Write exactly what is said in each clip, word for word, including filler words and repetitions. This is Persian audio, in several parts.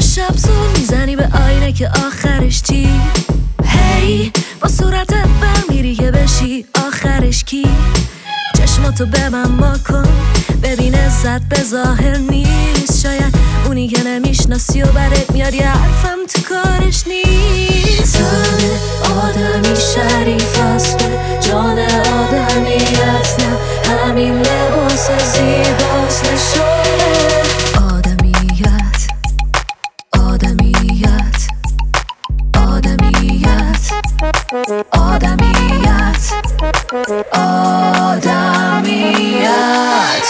شب زور میزنی به آینه که آخرش چی؟ هی با صورت برمیری که بشی آخرش کی؟ چشماتو به من ما کن ببین عزت به ظاهر نیست. شاید اونی که نمیشناسی و برت میاد یه حرفم تو کارش نیست. تن آدمی شریف است به جان آدمیت نه همین لباس زیباست نشونه آدمیت آدمیت آدمیت آدمیت آدمیت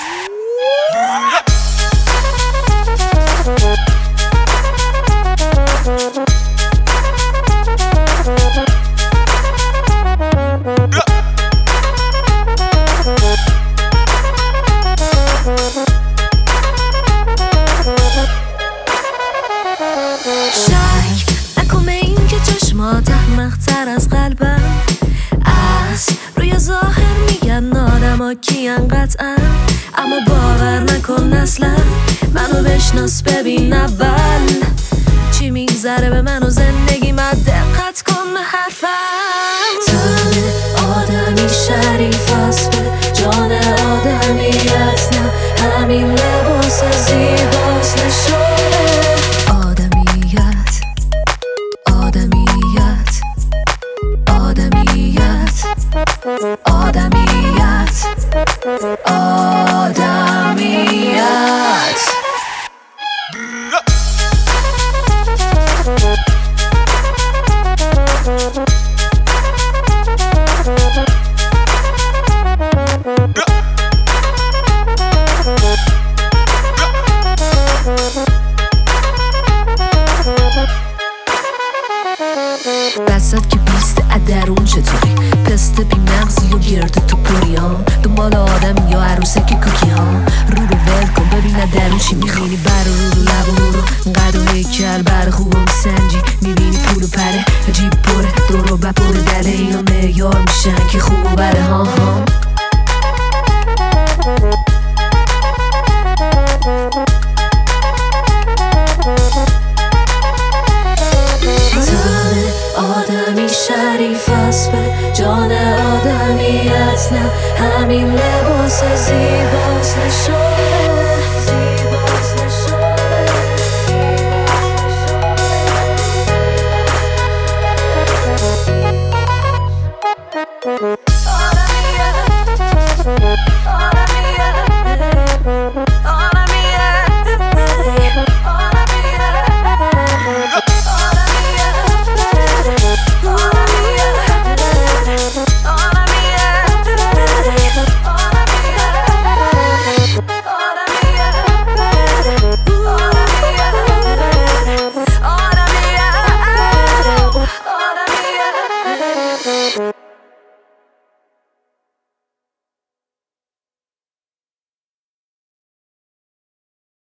شک نکن به این که چشمات احمق‌تر از قلبم از روی ظاهر میگن آدما کین قطعا، اما باور نکن اصلا منو بشناس ببین اول چی میگذره به من و زندگی من. دقت کن به حرفم. تن آدمی شریف است به جان آدمیت نه همین لباس زیباست نشونه آدمیت آدمیت آدمیت آدمیت آدمیت بسات که بیست درون چطوری پست بی مغزی و گرد تو پریام دنبال آدم یا عروسه که کوکی ها رو رو ول کن ببین درون چی میخینی. بر رو رو لب و رو قد و هیکل بر خوب و سنجی میبینی پول و پره جیب پره دور و بپر دله اینا معیار میشن که خوب و بره ها ها. آدمی شریف است به جان آدمیت نه همین لباس زیباست نشون